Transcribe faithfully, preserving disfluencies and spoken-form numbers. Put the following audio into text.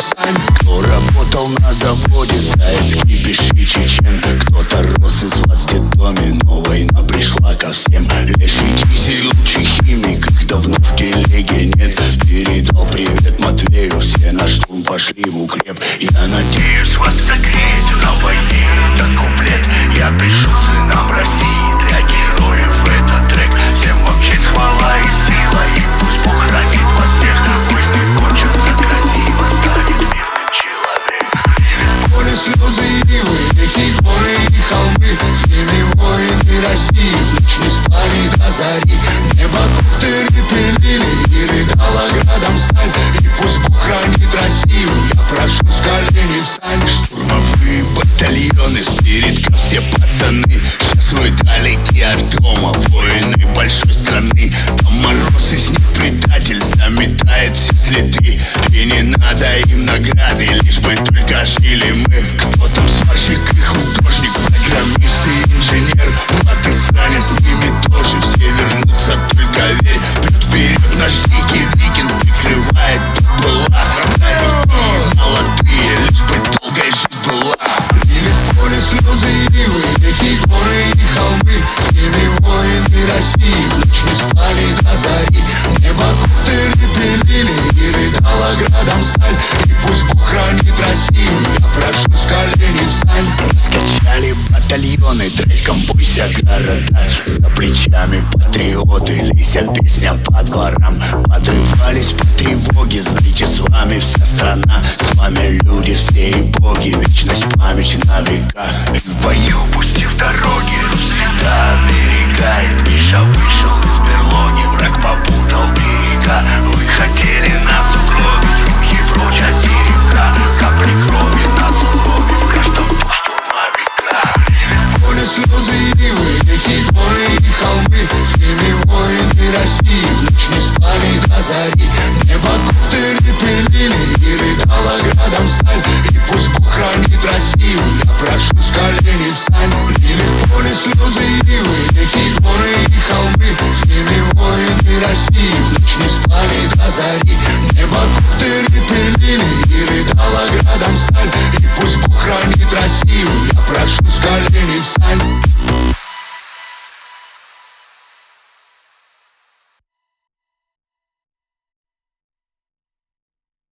стань. Кто работал на заводе, Заецкий, пиши, чечен. Кто-то рос из вас в детдоме, но война пришла ко всем. Леший Дизель, лучший химик, их давно в телеге нет. Передал привет Матвею, все на штурм пошли в укреп. Я надеюсь, вас согреет на войне этот куплет. Я пишу сынам России, для героев этот трек. Всем вам честь, хвала и сила, и пусть Бог хранит вас всех. Войны кончатся красиво, станет мирным человек. Горе, слезы и ивы, реки, горы и холмы. С ними воины России в ночь не спали до зари. Небо кутеры пилили и рыдала градом сталь. И пусть Бог хранит Россию, я прошу, с колени встань. Штурмовые батальоны, спиритка, все пацаны. Сейчас вы далеки от дома, воины большой страны. Там мороз, из них предатель заметает все следы. И не надо им награды, лишь бы только жили мы. Кто там сварщик и художник, программист и инженер? А ты, Саня, с ними тоже, все вернутся, только верь. Прет вперед наш дикий викинг, прикрывает была. Старики молодые, лишь бы долгая жизнь была. Или в поле слезы и ивы, реки, горы и холмы. С ними воины России в ночь не спали до зари. Небо кутеры пилили и рыдала градом сталь. И пусть Бог хранит Россию, я прошу, с колени встань. Раскачали батальоны, треком бойся города. За плечами патриоты, лися песня по дворам. Подрывались по тревоге, знаете, с вами вся страна. С вами люди, все и боги, вечность, память на века.